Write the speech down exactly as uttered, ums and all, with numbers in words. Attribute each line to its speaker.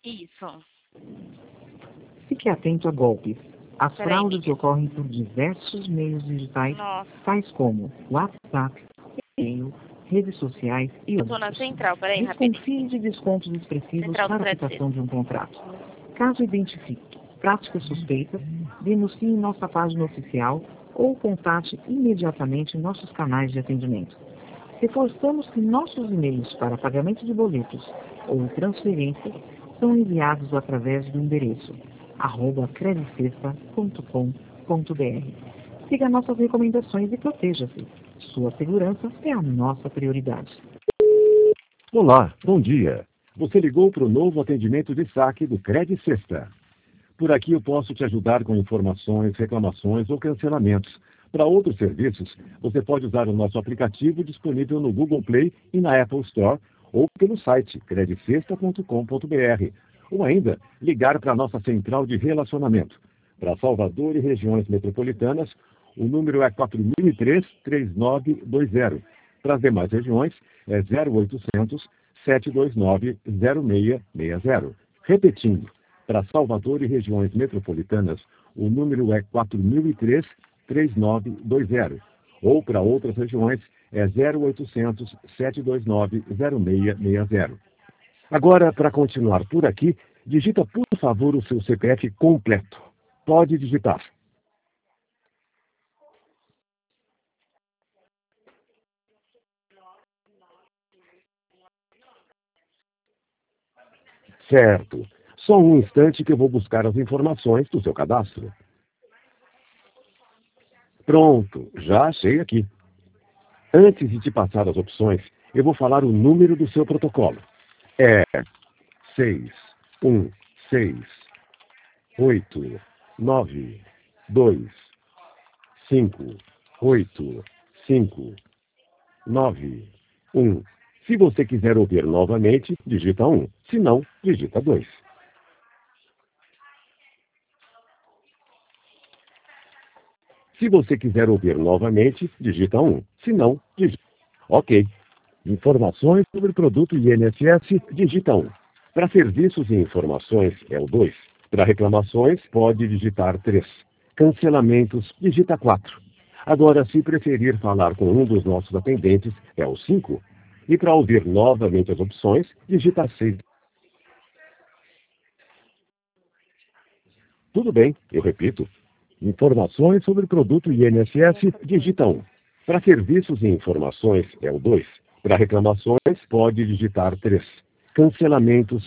Speaker 1: Isso.
Speaker 2: Fique atento a golpes. As
Speaker 1: Peraí,
Speaker 2: fraudes
Speaker 1: amiga.
Speaker 2: ocorrem por diversos meios digitais,
Speaker 1: Nossa.
Speaker 2: tais como WhatsApp, e-mail, redes sociais e
Speaker 1: Eu tô na
Speaker 2: outros.
Speaker 1: central, peraí, rapidinho.
Speaker 2: Desconfie de descontos expressivos
Speaker 1: Central do
Speaker 2: para a
Speaker 1: Crédito
Speaker 2: aplicação de um contrato. Caso identifique práticas suspeitas, denuncie em nossa página oficial ou contate imediatamente nossos canais de atendimento. Reforçamos que nossos e-mails para pagamento de boletos ou transferências são enviados através do endereço arroba credicesta ponto com ponto br. Siga nossas recomendações e proteja-se. Sua segurança é a nossa prioridade.
Speaker 3: Olá, bom dia. Você ligou para o novo atendimento de saque do Credicesta. Por aqui eu posso te ajudar com informações, reclamações ou cancelamentos. Para outros serviços, você pode usar o nosso aplicativo disponível no Google Play e na Apple Store ou pelo site credicesta ponto com ponto br. Ou ainda, ligar para a nossa central de relacionamento. Para Salvador e regiões metropolitanas, o número é quatro mil e três, trinta e nove vinte. Para as demais regiões, é zero oitocentos, sete dois nove, zero seis seis zero. Repetindo, para Salvador e regiões metropolitanas, o número é quatro mil e três, trinta e nove vinte. Ou para outras regiões, é zero oitocentos, sete dois nove, zero seis seis zero. Agora, para continuar por aqui, digita, por favor, o seu C P F completo. Pode digitar. Certo. Só um instante que eu vou buscar as informações do seu cadastro. Pronto, já achei aqui. Antes de te passar as opções, eu vou falar o número do seu protocolo. É seis, um, seis, oito, nove, dois, cinco, oito, cinco, nove, um. Se você quiser ouvir novamente, digita um. Se não, digita dois. Se você quiser ouvir novamente, digita um. Se não, digita. Ok. Informações sobre o produto I N S S, digita um. Para serviços e informações, é o dois. Para reclamações, pode digitar três. Cancelamentos, digita quatro. Agora, se preferir falar com um dos nossos atendentes, é o cinco. E para ouvir novamente as opções, digita seis. Tudo bem, eu repito. Informações sobre o produto I N S S, digita um. Para serviços e informações, é o dois. Para reclamações, pode digitar três. Cancelamentos,